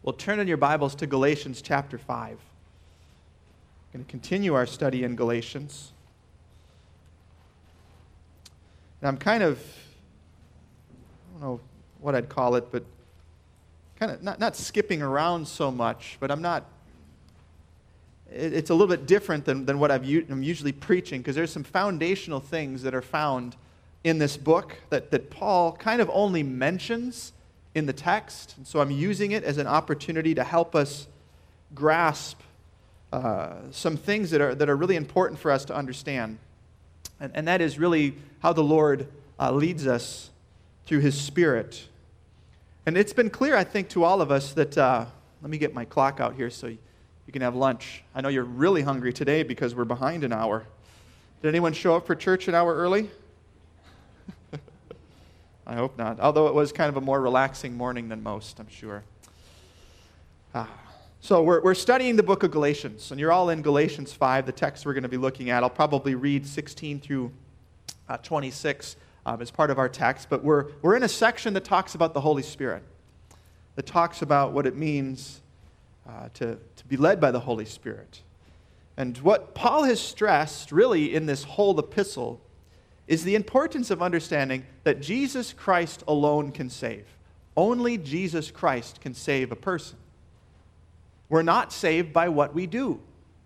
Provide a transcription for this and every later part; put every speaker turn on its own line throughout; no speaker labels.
Well, turn in your Bibles to Galatians chapter 5. We're going to continue our study in Galatians. And I'm kind of, I don't know what I'd call it, but kind of not skipping around so much, but I'm not, it's a little bit different than what I'm usually preaching, because there's some foundational things that are found in this book that Paul kind of only mentions in the text. And so I'm using it as an opportunity to help us grasp some things that are really important for us to understand. And that is really how the Lord leads us through His Spirit. And it's been clear, I think, to all of us that, let me get my clock out here so you can have lunch. I know you're really hungry today because we're behind an hour. Did anyone show up for church an hour early? I hope not, although it was kind of a more relaxing morning than most, I'm sure. So we're studying the book of Galatians, and you're all in Galatians 5, the text we're going to be looking at. I'll probably read 16 through 26 as part of our text, but we're in a section that talks about the Holy Spirit, that talks about what it means to be led by the Holy Spirit. And what Paul has stressed, really, in this whole epistle is the importance of understanding that Jesus Christ alone can save. Only Jesus Christ can save a person. We're not saved by what we do.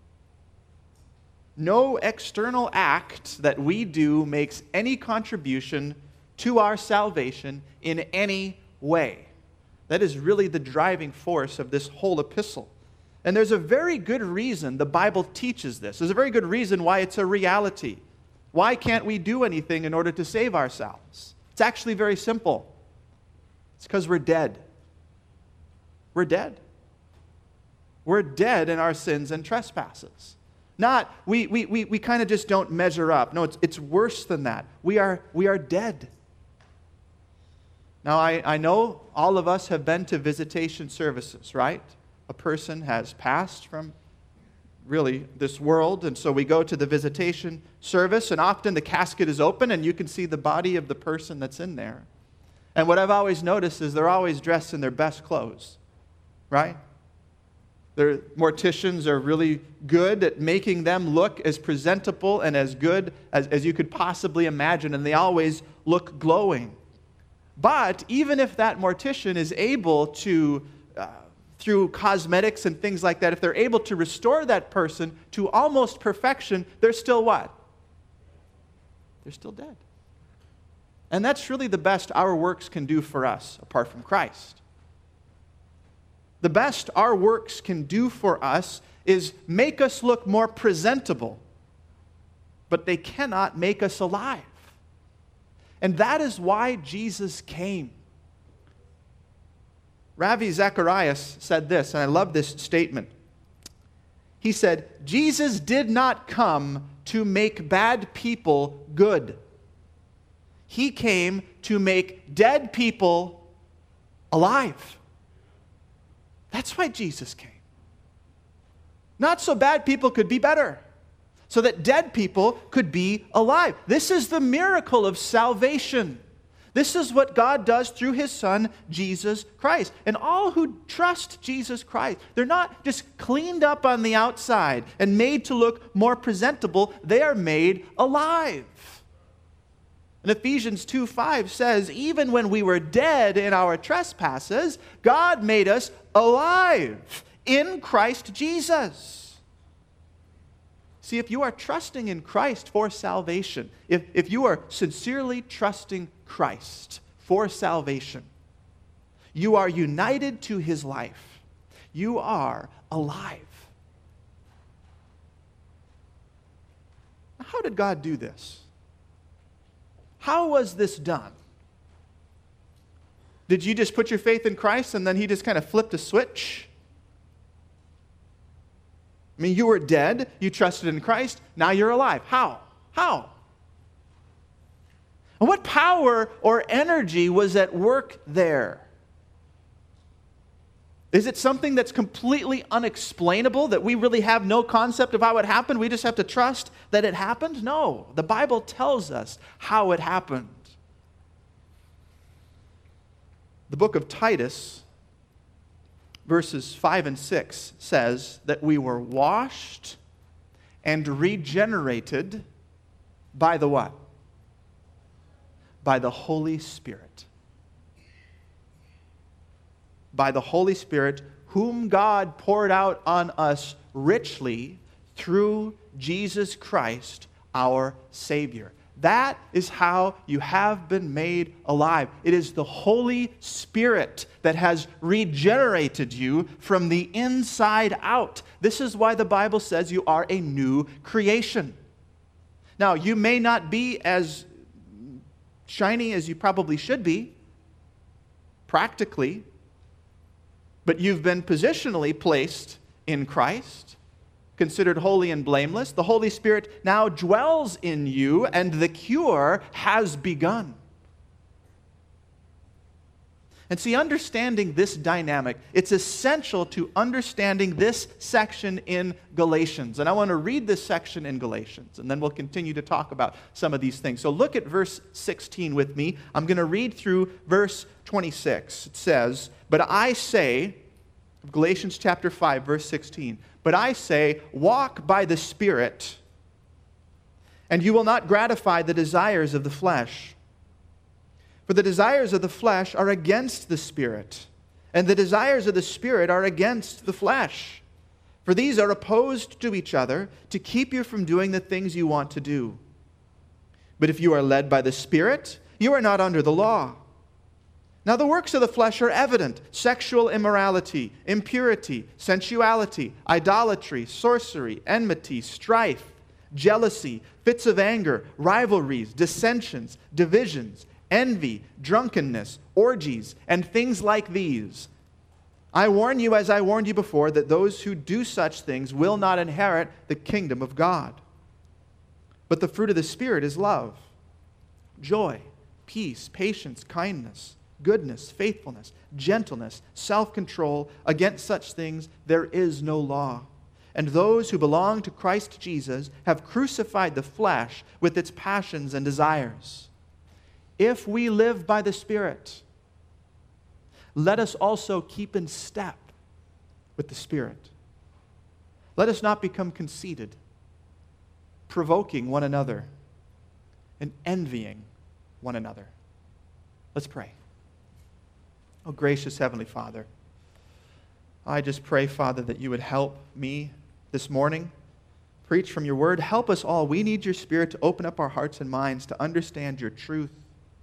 No external act that we do makes any contribution to our salvation in any way. That is really the driving force of this whole epistle. And there's a very good reason the Bible teaches this. There's a very good reason why it's a reality. Why can't we do anything in order to save ourselves? It's actually very simple. It's because we're dead. We're dead. We're dead in our sins and trespasses. Not, we kind of just don't measure up. No, it's worse than that. We are dead. Now, I know all of us have been to visitation services, right? A person has passed from really this world, and so we go to the visitation service, and often the casket is open and you can see the body of the person that's in there. And what I've always noticed is they're always dressed in their best clothes, right? Their morticians are really good at making them look as presentable and as good as you could possibly imagine, and they always look glowing. But even if that mortician is able to through cosmetics and things like that, if they're able to restore that person to almost perfection, they're still what? They're still dead. And that's really the best our works can do for us, apart from Christ. The best our works can do for us is make us look more presentable, but they cannot make us alive. And that is why Jesus came. Ravi Zacharias said this, and I love this statement. He said, Jesus did not come to make bad people good. He came to make dead people alive. That's why Jesus came. Not so bad people could be better, so that dead people could be alive. This is the miracle of salvation. This is what God does through His Son, Jesus Christ. And all who trust Jesus Christ, they're not just cleaned up on the outside and made to look more presentable. They are made alive. And Ephesians 2:5 says, even when we were dead in our trespasses, God made us alive in Christ Jesus. See, if you are trusting in Christ for salvation, if you are sincerely trusting Christ for salvation, you are united to His life. You are alive. How did God do this? How was this done? Did you just put your faith in Christ and then He just kind of flipped a switch? I mean, you were dead, you trusted in Christ, now you're alive. How? And what power or energy was at work there? Is it something that's completely unexplainable, that we really have no concept of how it happened? We just have to trust that it happened? No. The Bible tells us how it happened. The book of Titus verses 5 and 6 says that we were washed and regenerated by the what? By the Holy Spirit. By the Holy Spirit, whom God poured out on us richly through Jesus Christ, our Savior. That is how you have been made alive. It is the Holy Spirit that has regenerated you from the inside out. This is why the Bible says you are a new creation. Now, you may not be as shiny as you probably should be, practically, but you've been positionally placed in Christ, considered holy and blameless. The Holy Spirit now dwells in you, and the cure has begun. And see, understanding this dynamic, it's essential to understanding this section in Galatians. And I want to read this section in Galatians, and then we'll continue to talk about some of these things. So look at verse 16 with me. I'm going to read through verse 26. It says, "But I say," Galatians chapter 5, verse 16, "But I say, walk by the Spirit, and you will not gratify the desires of the flesh. For the desires of the flesh are against the Spirit, and the desires of the Spirit are against the flesh. For these are opposed to each other to keep you from doing the things you want to do. But if you are led by the Spirit, you are not under the law. Now the works of the flesh are evident: sexual immorality, impurity, sensuality, idolatry, sorcery, enmity, strife, jealousy, fits of anger, rivalries, dissensions, divisions, envy, drunkenness, orgies, and things like these. I warn you, as I warned you before, that those who do such things will not inherit the kingdom of God. But the fruit of the Spirit is love, joy, peace, patience, kindness, goodness, faithfulness, gentleness, self-control. Against such things there is no law. And those who belong to Christ Jesus have crucified the flesh with its passions and desires. If we live by the Spirit, let us also keep in step with the Spirit. Let us not become conceited, provoking one another, and envying one another." Let's pray. Oh, gracious Heavenly Father, I just pray, Father, that you would help me this morning preach from your word. Help us all. We need your Spirit to open up our hearts and minds to understand your truth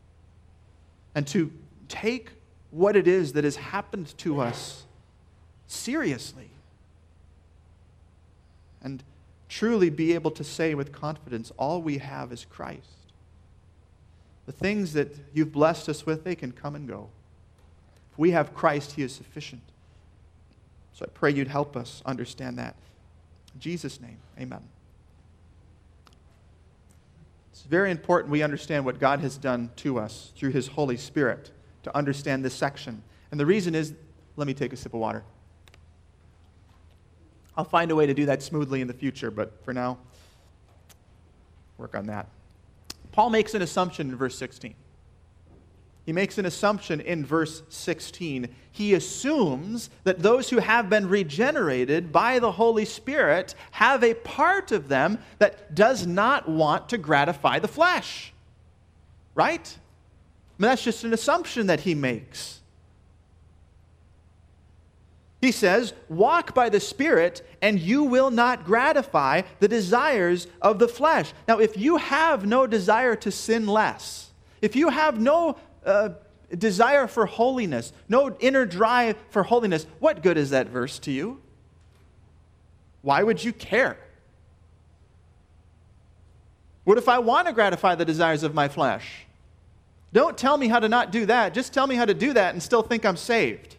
and to take what it is that has happened to us seriously and truly be able to say with confidence, all we have is Christ. The things that you've blessed us with, they can come and go. If we have Christ, he is sufficient. So I pray you'd help us understand that. In Jesus' name, amen. It's very important we understand what God has done to us through his Holy Spirit to understand this section. And the reason is, let me take a sip of water. I'll find a way to do that smoothly in the future, but for now, work on that. Paul makes an assumption in verse 16. He makes an assumption in verse 16. He assumes that those who have been regenerated by the Holy Spirit have a part of them that does not want to gratify the flesh. Right? I mean, that's just an assumption that he makes. He says, walk by the Spirit, and you will not gratify the desires of the flesh. Now, if you have no desire to sin less, if you have no desire for holiness, no inner drive for holiness, what good is that verse to you? Why would you care? What if I want to gratify the desires of my flesh? Don't tell me how to not do that. Just tell me how to do that and still think I'm saved.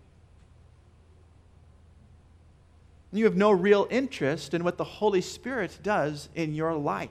You have no real interest in what the Holy Spirit does in your life.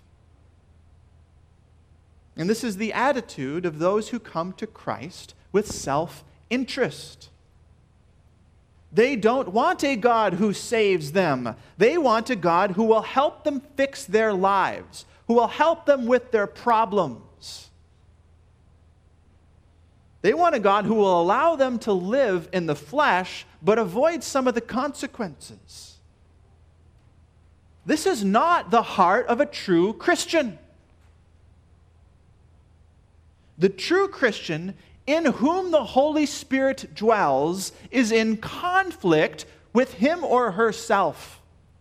And this is the attitude of those who come to Christ with self-interest. They don't want a God who saves them. They want a God who will help them fix their lives, who will help them with their problems. They want a God who will allow them to live in the flesh, but avoid some of the consequences. This is not the heart of a true Christian. The true Christian, in whom the Holy Spirit dwells, is in conflict with him or herself.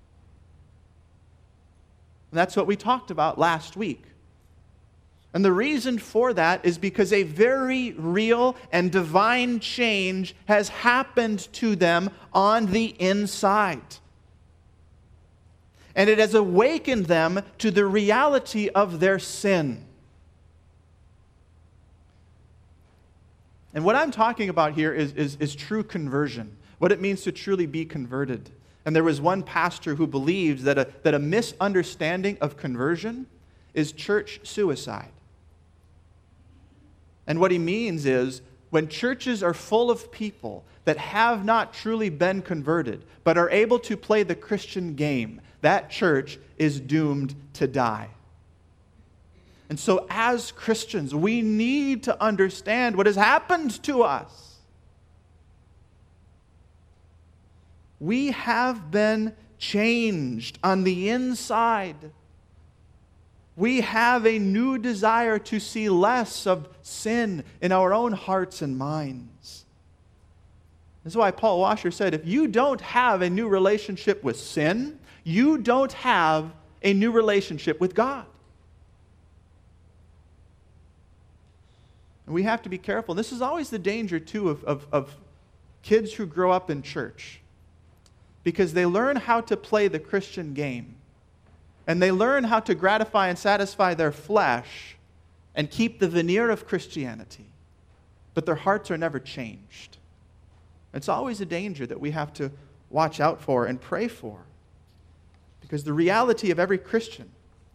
And that's what we talked about last week. And the reason for that is because a very real and divine change has happened to them on the inside. And it has awakened them to the reality of their sin. And what I'm talking about here is true conversion, what it means to truly be converted. And there was one pastor who believed that a misunderstanding of conversion is church suicide. And what he means is, when churches are full of people that have not truly been converted, but are able to play the Christian game, that church is doomed to die. And so as Christians, we need to understand what has happened to us. We have been changed on the inside. We have a new desire to see less of sin in our own hearts and minds. That's why Paul Washer said, if you don't have a new relationship with sin, you don't have a new relationship with God. And we have to be careful. This is always the danger, too, of kids who grow up in church, because they learn how to play the Christian game. And they learn how to gratify and satisfy their flesh and keep the veneer of Christianity. But their hearts are never changed. It's always a danger that we have to watch out for and pray for. Because the reality of every Christian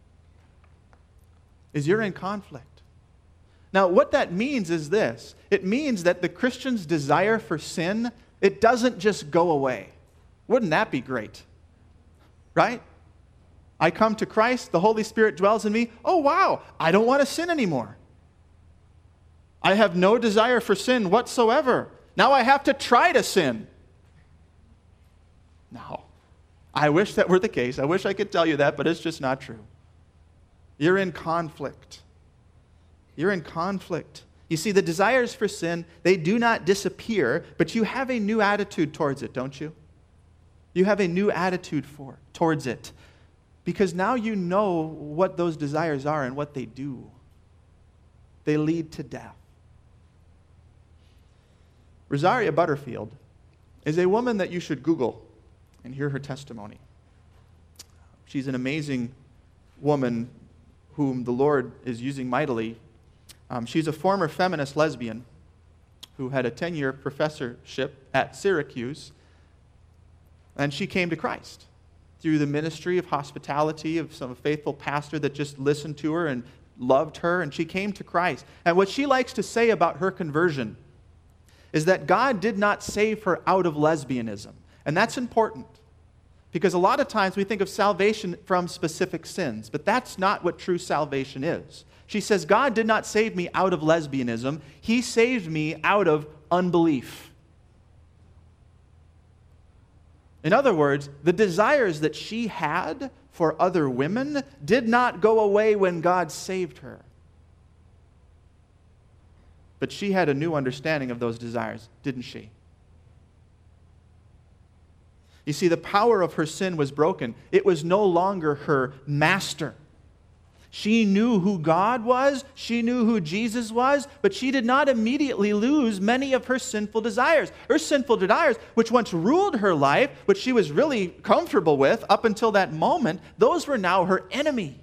is you're in conflict. Now, what that means is this. It means that the Christian's desire for sin, it doesn't just go away. Wouldn't that be great? Right? I come to Christ, the Holy Spirit dwells in me. Oh, wow, I don't want to sin anymore. I have no desire for sin whatsoever. Now I have to try to sin. No. I wish that were the case. I wish I could tell you that, but it's just not true. You're in conflict. You're in conflict. You see, the desires for sin, they do not disappear, but you have a new attitude towards it, don't you? You have a new attitude towards it. Because now you know what those desires are and what they do. They lead to death. Rosaria Butterfield is a woman that you should Google and hear her testimony. She's an amazing woman whom the Lord is using mightily. She's a former feminist lesbian who had a 10-year professorship at Syracuse, and she came to Christ through the ministry of hospitality of some faithful pastor that just listened to her and loved her, and she came to Christ. And what she likes to say about her conversion is that God did not save her out of lesbianism. And that's important, because a lot of times we think of salvation from specific sins, but that's not what true salvation is. She says, God did not save me out of lesbianism. He saved me out of unbelief. In other words, the desires that she had for other women did not go away when God saved her. But she had a new understanding of those desires, didn't she? You see, the power of her sin was broken. It was no longer her master. She knew who God was, she knew who Jesus was, but she did not immediately lose many of her sinful desires. Her sinful desires, which once ruled her life, which she was really comfortable with up until that moment, those were now her enemy.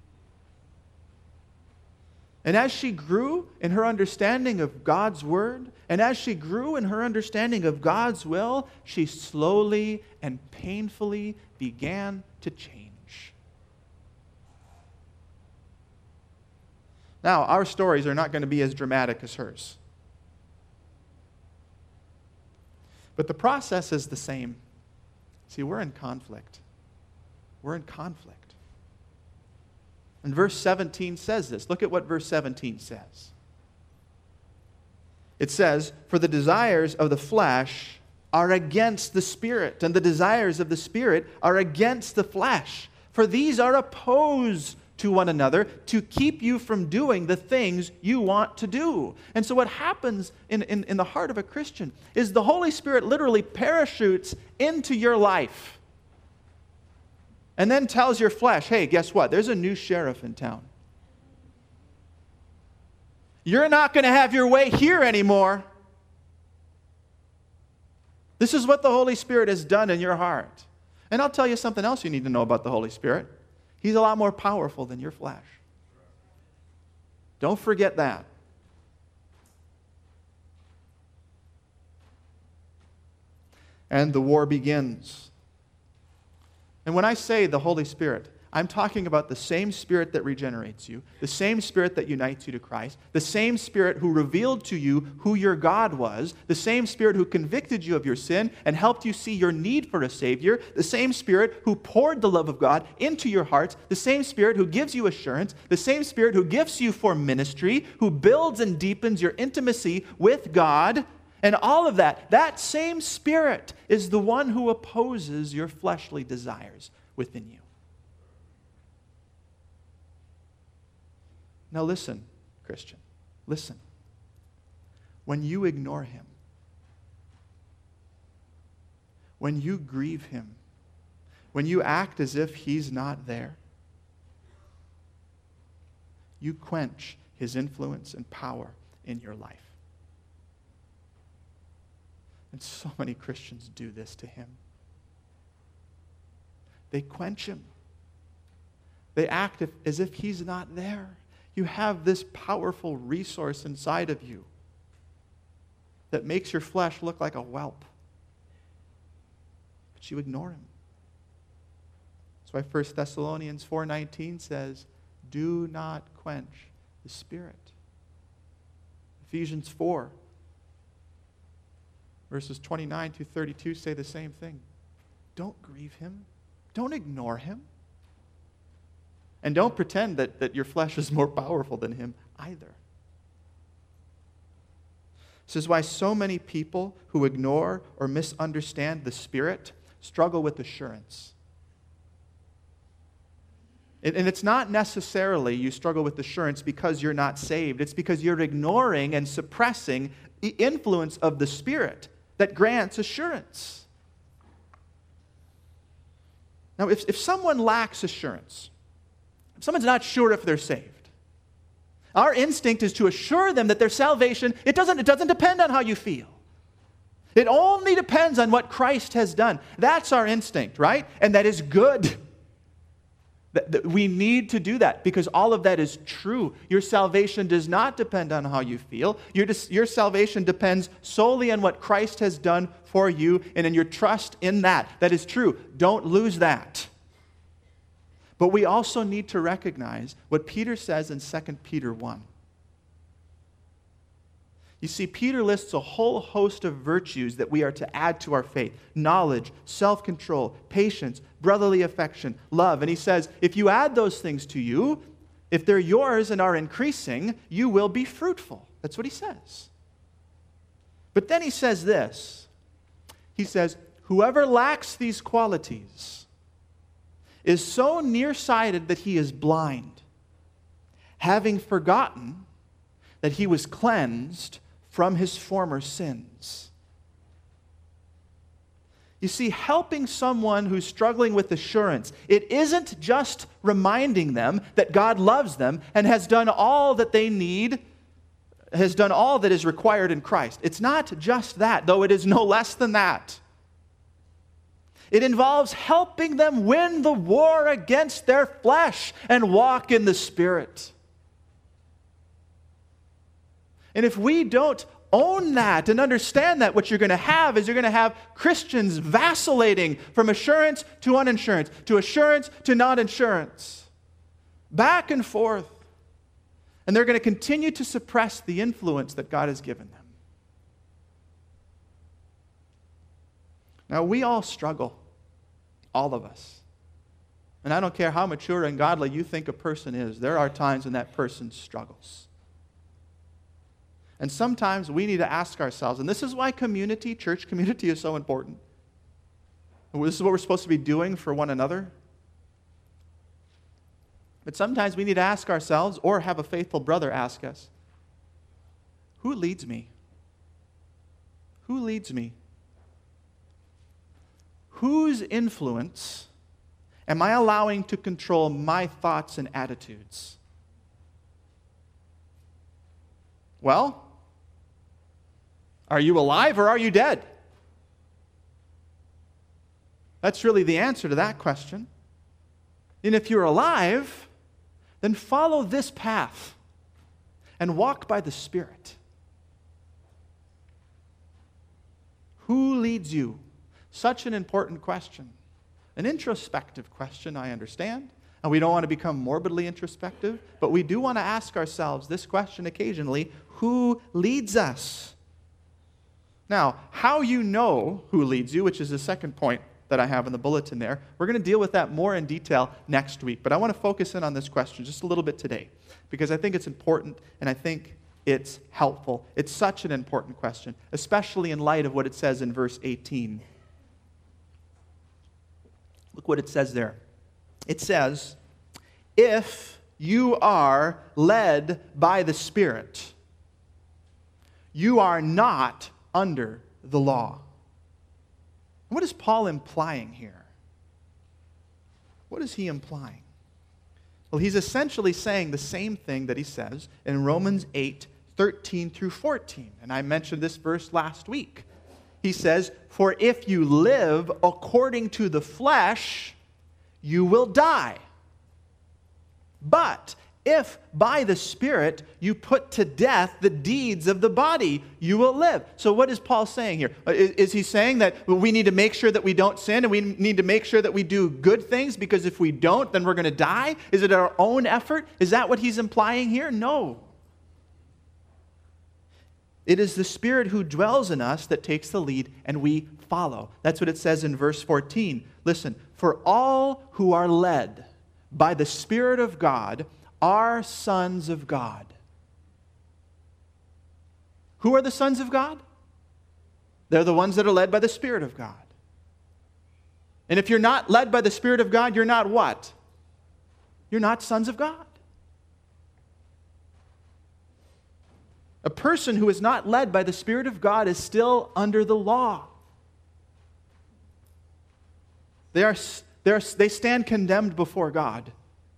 And as she grew in her understanding of God's word, and as she grew in her understanding of God's will, she slowly and painfully began to change. Now, our stories are not going to be as dramatic as hers. But the process is the same. See, we're in conflict. We're in conflict. And verse 17 says this. Look at what verse 17 says. It says, "For the desires of the flesh are against the Spirit, and the desires of the Spirit are against the flesh. For these are opposed to one another to keep you from doing the things you want to do." And so what happens in the heart of a Christian is the Holy Spirit literally parachutes into your life and then tells your flesh, "Hey, guess what? There's a new sheriff in town. You're not going to have your way here anymore." This is what the Holy Spirit has done in your heart. And I'll tell you something else you need to know about the Holy Spirit. He's a lot more powerful than your flesh. Don't forget that. And the war begins. And when I say the Holy Spirit, I'm talking about the same Spirit that regenerates you, the same Spirit that unites you to Christ, the same Spirit who revealed to you who your God was, the same Spirit who convicted you of your sin and helped you see your need for a Savior, the same Spirit who poured the love of God into your hearts, the same Spirit who gives you assurance, the same Spirit who gifts you for ministry, who builds and deepens your intimacy with God, and all of that. That same Spirit is the one who opposes your fleshly desires within you. Now listen, Christian, listen. When you ignore Him, when you grieve Him, when you act as if He's not there, you quench His influence and power in your life. And so many Christians do this to Him. They quench Him. They act as if He's not there. You have this powerful resource inside of you that makes your flesh look like a whelp. But you ignore Him. That's why 1 Thessalonians 4:19 says, "Do not quench the Spirit." Ephesians 4, verses 29 to 32 say the same thing. Don't grieve Him. Don't ignore Him. And don't pretend that your flesh is more powerful than Him either. This is why so many people who ignore or misunderstand the Spirit struggle with assurance. And it's not necessarily you struggle with assurance because you're not saved. It's because you're ignoring and suppressing the influence of the Spirit that grants assurance. Now, if someone lacks assurance, if someone's not sure if they're saved, our instinct is to assure them that their salvation, it doesn't depend on how you feel. It only depends on what Christ has done. That's our instinct, right? And that is good. We need to do that because all of that is true. Your salvation does not depend on how you feel. Your salvation depends solely on what Christ has done for you and in your trust in that. That is true. Don't lose that. But we also need to recognize what Peter says in 2 Peter 1. You see, Peter lists a whole host of virtues that we are to add to our faith. Knowledge, self-control, patience, brotherly affection, love. And he says, if you add those things to you, if they're yours and are increasing, you will be fruitful. That's what he says. But then he says this. He says, whoever lacks these qualities is so nearsighted that he is blind, having forgotten that he was cleansed from his former sins. You see, helping someone who's struggling with assurance, it isn't just reminding them that God loves them and has done all that they need, has done all that is required in Christ. It's not just that, though it is no less than that. It involves helping them win the war against their flesh and walk in the Spirit. And if we don't own that and understand that, what you're going to have is you're going to have Christians vacillating from assurance to uninsurance, to assurance to non-insurance, back and forth. And they're going to continue to suppress the influence that God has given them. Now, we all struggle, all of us. And I don't care how mature and godly you think a person is, there are times when that person struggles. And sometimes we need to ask ourselves, and this is why community, church community, is so important. This is what we're supposed to be doing for one another. But sometimes we need to ask ourselves, or have a faithful brother ask us, who leads me? Who leads me? Whose influence am I allowing to control my thoughts and attitudes? Well, are you alive or are you dead? That's really the answer to that question. And if you're alive, then follow this path and walk by the Spirit. Who leads you? Such an important question. An introspective question, I understand. And we don't want to become morbidly introspective, but we do want to ask ourselves this question occasionally: who leads us? Now, how you know who leads you, which is the second point that I have in the bulletin there, we're going to deal with that more in detail next week. But I want to focus in on this question just a little bit today, because I think it's important and I think it's helpful. It's such an important question, especially in light of what it says in verse 18. Look what it says there. It says, if you are led by the Spirit, you are not under the law. What is Paul implying here? What is he implying? Well, he's essentially saying the same thing that he says in Romans 8:13 through 14. And I mentioned this verse last week. He says, for if you live according to the flesh, you will die. But if by the Spirit you put to death the deeds of the body, you will live. So what is Paul saying here? Is he saying that we need to make sure that we don't sin and we need to make sure that we do good things, because if we don't, then we're going to die? Is it our own effort? Is that what he's implying here? No. It is the Spirit who dwells in us that takes the lead, and we follow. That's what it says in verse 14. Listen, for all who are led by the Spirit of God are sons of God. Who are the sons of God? They're the ones that are led by the Spirit of God. And if you're not led by the Spirit of God, you're not what? You're not sons of God. A person who is not led by the Spirit of God is still under the law. They stand condemned before God.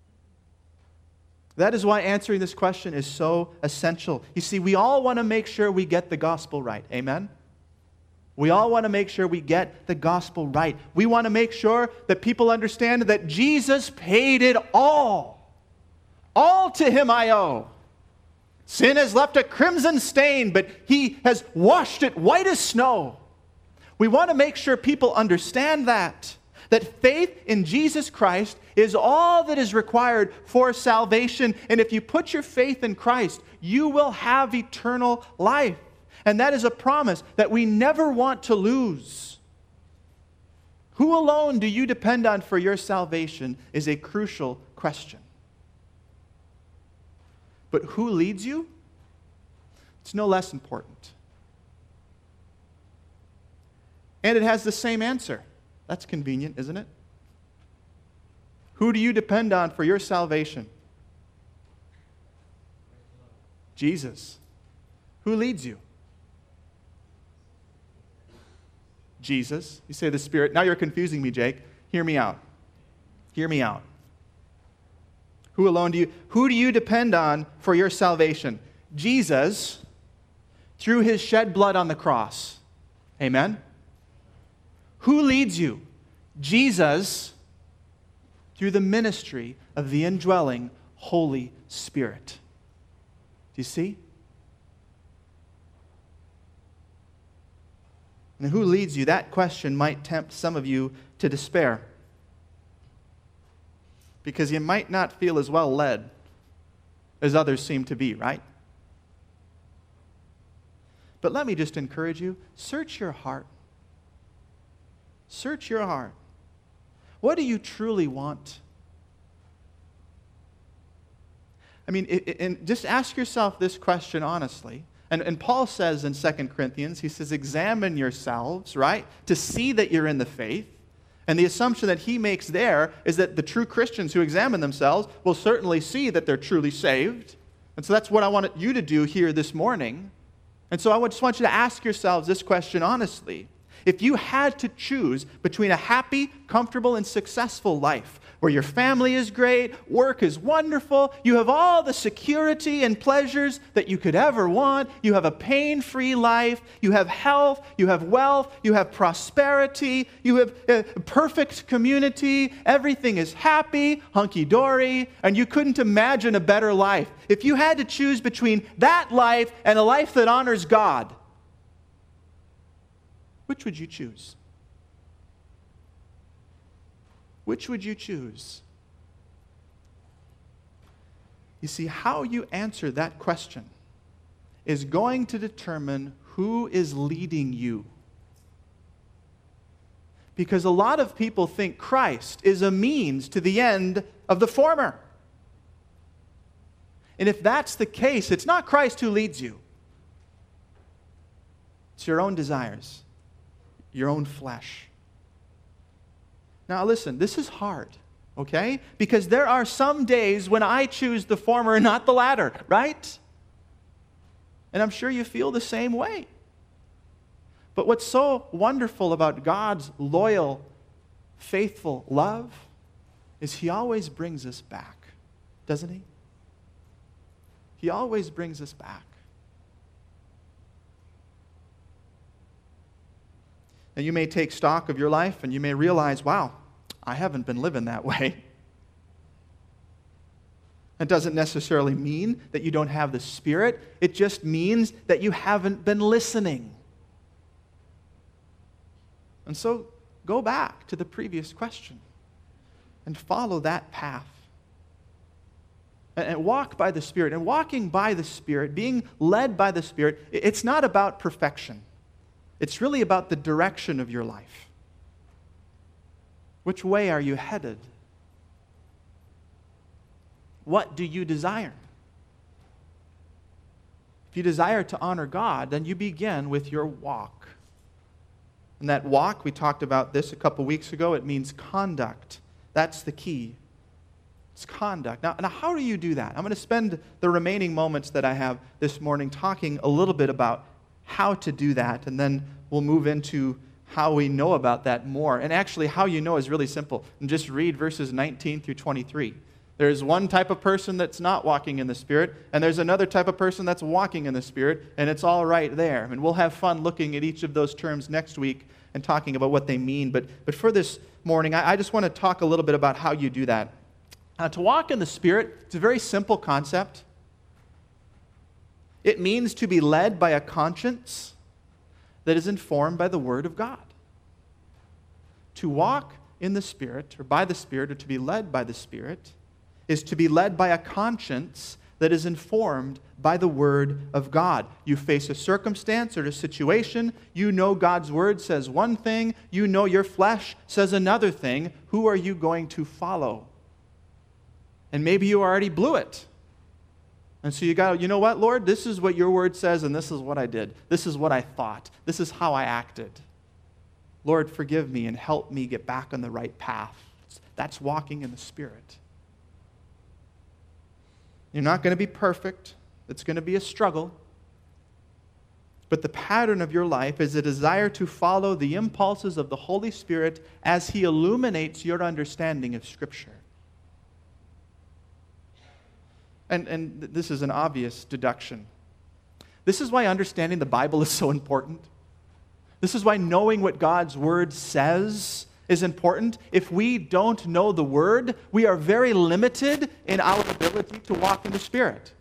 That is why answering this question is so essential. You see, we all want to make sure we get the gospel right. Amen? We all want to make sure we get the gospel right. We want to make sure that people understand that Jesus paid it all. All to Him I owe. Sin has left a crimson stain, but He has washed it white as snow. We want to make sure people understand that faith in Jesus Christ is all that is required for salvation. And if you put your faith in Christ, you will have eternal life. And that is a promise that we never want to lose. Who alone do you depend on for your salvation is a crucial question. But who leads you? It's no less important. And it has the same answer. That's convenient, isn't it? Who do you depend on for your salvation? Jesus. Who leads you? Jesus. You say the Spirit. Now you're confusing me, Jake. Hear me out. Hear me out. Who do you depend on for your salvation? Jesus, through His shed blood on the cross. Amen? Who leads you? Jesus, through the ministry of the indwelling Holy Spirit. Do you see? And who leads you? That question might tempt some of you to despair, because you might not feel as well led as others seem to be, right? But let me just encourage you, search your heart. Search your heart. What do you truly want? I mean, and just ask yourself this question honestly. And Paul says in 2 Corinthians, he says, examine yourselves, right, to see that you're in the faith. And the assumption that he makes there is that the true Christians who examine themselves will certainly see that they're truly saved. And so that's what I want you to do here this morning. And so I just want you to ask yourselves this question honestly. If you had to choose between a happy, comfortable, and successful life, where your family is great, work is wonderful, you have all the security and pleasures that you could ever want, you have a pain-free life, you have health, you have wealth, you have prosperity, you have a perfect community, everything is happy, hunky-dory, and you couldn't imagine a better life. If you had to choose between that life and a life that honors God, which would you choose? Which would you choose? You see, how you answer that question is going to determine who is leading you. Because a lot of people think Christ is a means to the end of the former. And if that's the case, it's not Christ who leads you. It's your own desires, your own flesh. Now listen, this is hard, okay? Because there are some days when I choose the former and not the latter, right? And I'm sure you feel the same way. But what's so wonderful about God's loyal, faithful love is He always brings us back, doesn't He? He always brings us back. And you may take stock of your life and you may realize, wow, I haven't been living that way. It doesn't necessarily mean that you don't have the Spirit. It just means that you haven't been listening. And so go back to the previous question and follow that path. And walk by the Spirit. And walking by the Spirit, being led by the Spirit, it's not about perfection. It's really about the direction of your life. Which way are you headed? What do you desire? If you desire to honor God, then you begin with your walk. And that walk, we talked about this a couple weeks ago, it means conduct. That's the key. It's conduct. Now, how do you do that? I'm going to spend the remaining moments that I have this morning talking a little bit about how to do that, and then we'll move into how we know about that more. And actually, how you know is really simple. And just read verses 19 through 23. There's one type of person that's not walking in the Spirit, and there's another type of person that's walking in the Spirit, and it's all right there. And we'll have fun looking at each of those terms next week and talking about what they mean. But for this morning, I just want to talk a little bit about how you do that. To walk in the Spirit, it's a very simple concept. It means to be led by a conscience that is informed by the Word of God. To walk in the Spirit, or by the Spirit, or to be led by the Spirit, is to be led by a conscience that is informed by the Word of God. You face a circumstance or a situation, you know God's Word says one thing, you know your flesh says another thing. Who are you going to follow? And maybe you already blew it. And so you got, you know what, Lord, this is what your word says, and this is what I did. This is what I thought. This is how I acted. Lord, forgive me and help me get back on the right path. That's walking in the Spirit. You're not going to be perfect. It's going to be a struggle. But the pattern of your life is a desire to follow the impulses of the Holy Spirit as He illuminates your understanding of Scripture. And this is an obvious deduction. This is why understanding the Bible is so important. This is why knowing what God's Word says is important. If we don't know the Word, we are very limited in our ability to walk in the Spirit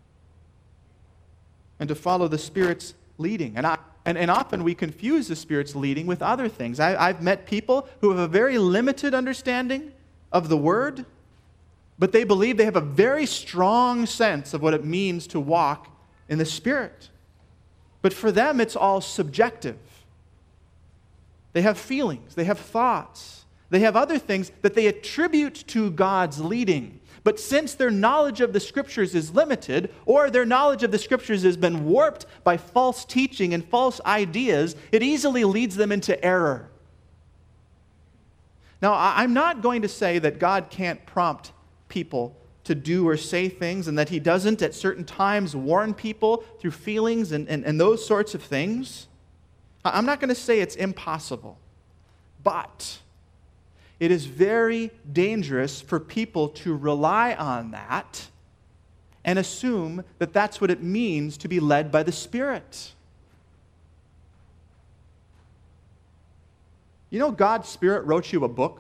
and to follow the Spirit's leading. And often we confuse the Spirit's leading with other things. I've met people who have a very limited understanding of the Word, but they believe they have a very strong sense of what it means to walk in the Spirit. But for them, it's all subjective. They have feelings, they have thoughts, they have other things that they attribute to God's leading. But since their knowledge of the Scriptures is limited, or their knowledge of the Scriptures has been warped by false teaching and false ideas, it easily leads them into error. Now, I'm not going to say that God can't prompt people to do or say things, and that He doesn't at certain times warn people through feelings and those sorts of things. I'm not going to say it's impossible. But it is very dangerous for people to rely on that and assume that that's what it means to be led by the Spirit. You know, God's Spirit wrote you a book.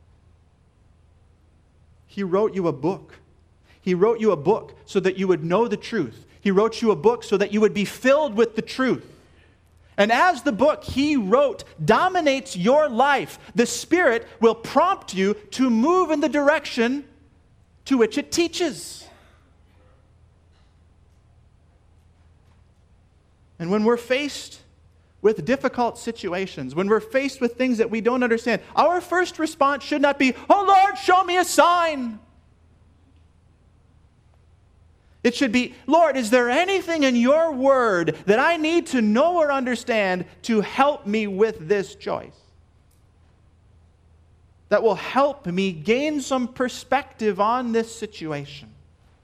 He wrote you a book. He wrote you a book so that you would know the truth. He wrote you a book so that you would be filled with the truth. And as the book He wrote dominates your life, the Spirit will prompt you to move in the direction to which it teaches. And when we're faced with difficult situations, when we're faced with things that we don't understand, our first response should not be, "Oh Lord, show me a sign." It should be, "Lord, is there anything in your word that I need to know or understand to help me with this choice? That will help me gain some perspective on this situation."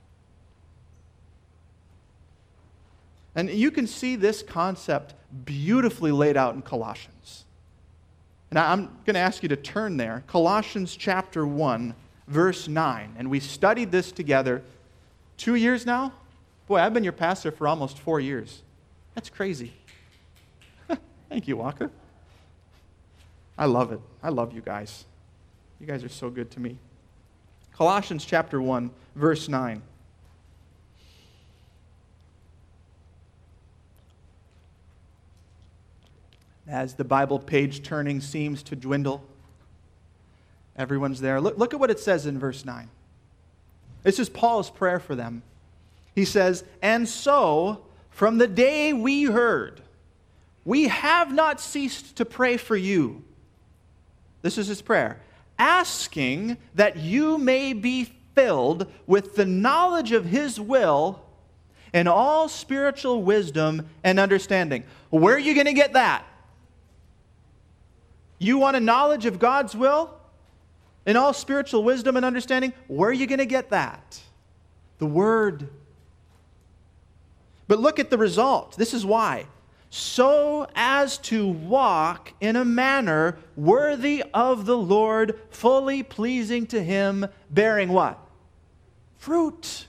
And you can see this concept beautifully laid out in Colossians. And I'm going to ask you to turn there. Colossians chapter 1, verse 9. And we studied this together 2 years now? Boy, I've been your pastor for almost 4 years. That's crazy. Thank you, Walker. I love it. I love you guys. You guys are so good to me. Colossians chapter 1, verse 9. As the Bible page turning seems to dwindle, everyone's there. Look at what it says in verse 9. This is Paul's prayer for them. He says, "And so, from the day we heard, we have not ceased to pray for you." This is his prayer. "Asking that you may be filled with the knowledge of His will and all spiritual wisdom and understanding." Where are you going to get that? You want a knowledge of God's will? In all spiritual wisdom and understanding, where are you going to get that? The Word. But look at the result. This is why. "So as to walk in a manner worthy of the Lord, fully pleasing to Him, bearing" what? Fruit.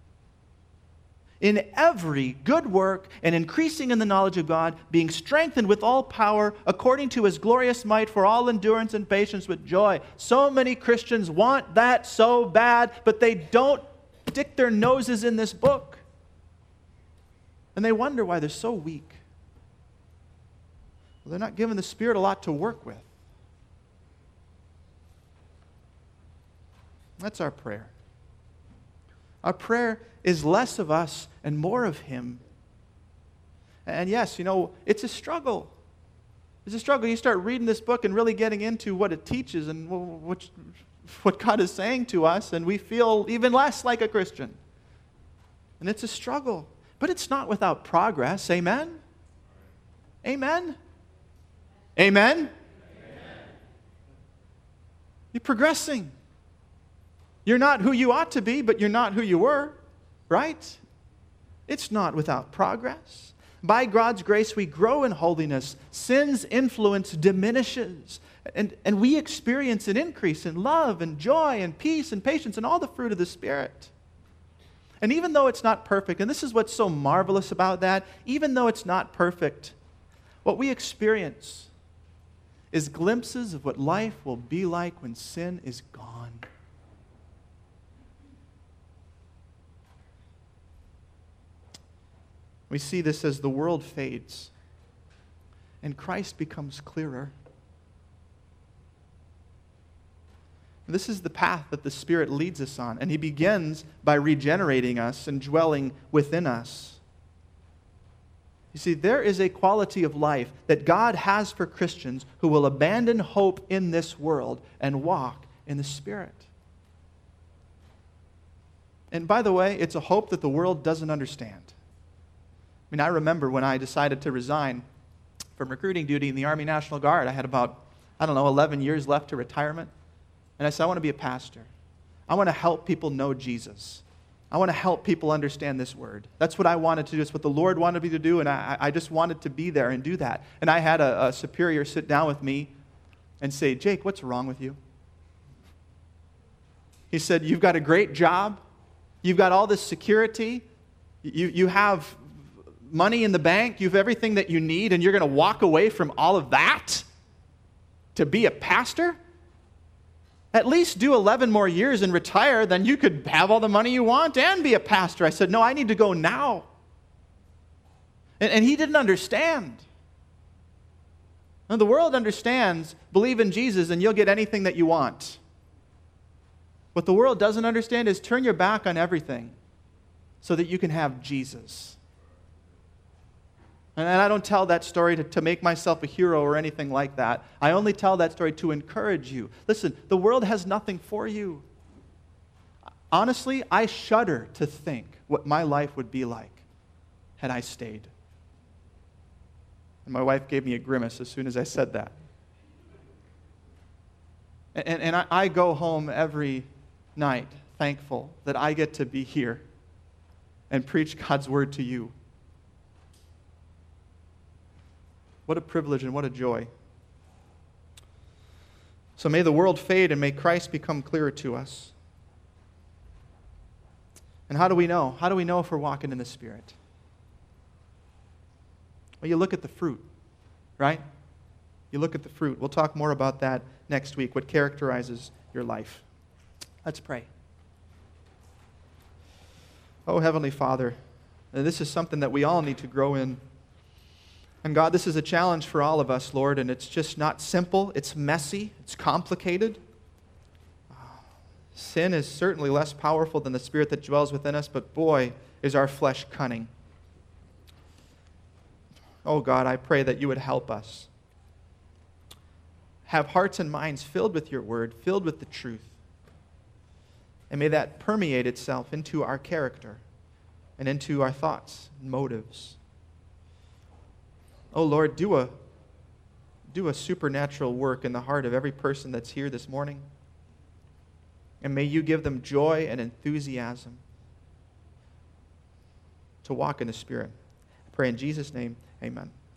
"In every good work and increasing in the knowledge of God, being strengthened with all power according to His glorious might for all endurance and patience with joy." So many Christians want that so bad, but they don't stick their noses in this book. And they wonder why they're so weak. Well, they're not giving the Spirit a lot to work with. That's our prayer. Our prayer is less of us and more of Him. And yes, you know, it's a struggle. It's a struggle. You start reading this book and really getting into what it teaches and what God is saying to us, and we feel even less like a Christian. And it's a struggle. But it's not without progress. Amen? Amen? Amen? Amen. You're progressing. You're not who you ought to be, but you're not who you were, right? It's not without progress. By God's grace, we grow in holiness. Sin's influence diminishes. And we experience an increase in love and joy and peace and patience and all the fruit of the Spirit. And even though it's not perfect, and this is what's so marvelous about that, even though it's not perfect, what we experience is glimpses of what life will be like when sin is gone. We see this as the world fades and Christ becomes clearer. This is the path that the Spirit leads us on, and He begins by regenerating us and dwelling within us. You see, there is a quality of life that God has for Christians who will abandon hope in this world and walk in the Spirit. And by the way, it's a hope that the world doesn't understand. I mean, I remember when I decided to resign from recruiting duty in the Army National Guard. I had about, 11 years left to retirement. And I said, I want to be a pastor. I want to help people know Jesus. I want to help people understand this word. That's what I wanted to do. It's what the Lord wanted me to do, and I just wanted to be there and do that. And I had a superior sit down with me and say, Jake, what's wrong with you? He said, you've got a great job. You've got all this security. You have money in the bank. You have everything that you need, and you're going to walk away from all of that to be a pastor? At least do 11 more years and retire, then you could have all the money you want and be a pastor. I said, no, I need to go now. And he didn't understand. And the world understands, believe in Jesus and you'll get anything that you want. What the world doesn't understand is turn your back on everything so that you can have Jesus. And I don't tell that story to make myself a hero or anything like that. I only tell that story to encourage you. Listen, the world has nothing for you. Honestly, I shudder to think what my life would be like had I stayed. And my wife gave me a grimace as soon as I said that. And I go home every night thankful that I get to be here and preach God's word to you. What a privilege and what a joy. So may the world fade and may Christ become clearer to us. And how do we know? How do we know if we're walking in the Spirit? Well, you look at the fruit, right? You look at the fruit. We'll talk more about that next week, what characterizes your life. Let's pray. Oh, Heavenly Father, this is something that we all need to grow in. And God, this is a challenge for all of us, Lord, and it's just not simple. It's messy. It's complicated. Sin is certainly less powerful than the Spirit that dwells within us, but boy, is our flesh cunning. Oh God, I pray that you would help us. Have hearts and minds filled with your word, filled with the truth. And may that permeate itself into our character and into our thoughts and motives. Oh Lord, do a supernatural work in the heart of every person that's here this morning. And may you give them joy and enthusiasm to walk in the Spirit. I pray in Jesus' name, amen.